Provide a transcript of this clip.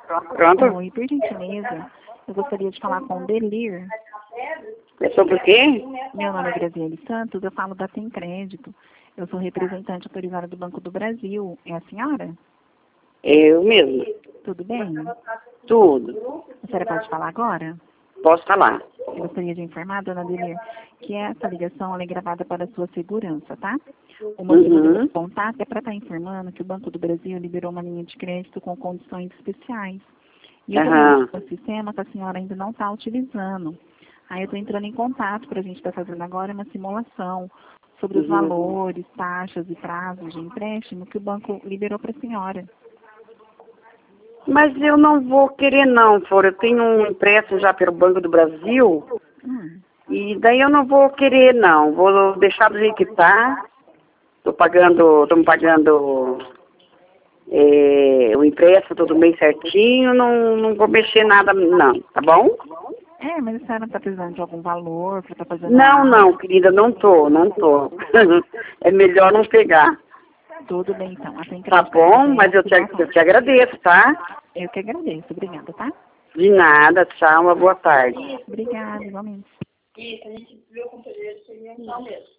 Pronto? Oi, por gentileza, eu gostaria de falar com o Delir. É sobre o quê? Meu nome é Graziele Santos, eu falo da Tem Crédito. Eu sou representante autorizada do Banco do Brasil. É a senhora? Eu mesmo. Tudo bem? Tudo. A senhora pode falar agora? Posso falar? Eu gostaria de informar, dona Delir, que essa ligação ela é gravada para a sua segurança, tá? O motivo do contato é para estar informando que o Banco do Brasil liberou uma linha de crédito com condições especiais. E eu estou no sistema que a senhora ainda não está utilizando. Aí eu estou entrando em contato para a gente estar fazendo agora uma simulação sobre os valores, taxas e prazos de empréstimo que o banco liberou para a senhora. Mas eu não vou querer não, Flor. Eu tenho um empréstimo já pelo Banco do Brasil e daí eu não vou querer não. Vou deixar do jeito que tá. Estou me pagando o empréstimo todo mês certinho. Não vou mexer nada não, tá bom? Mas a senhora está precisando de algum valor para estar fazendo... Não, querida, não tô. É melhor não pegar. Tudo bem, então. Tá bom, mas eu te agradeço, tá? Eu que agradeço. Obrigada, tá? De nada, tchau, uma boa tarde. Obrigada, igualmente. Isso, a gente viu o companheiro, seria não mesmo.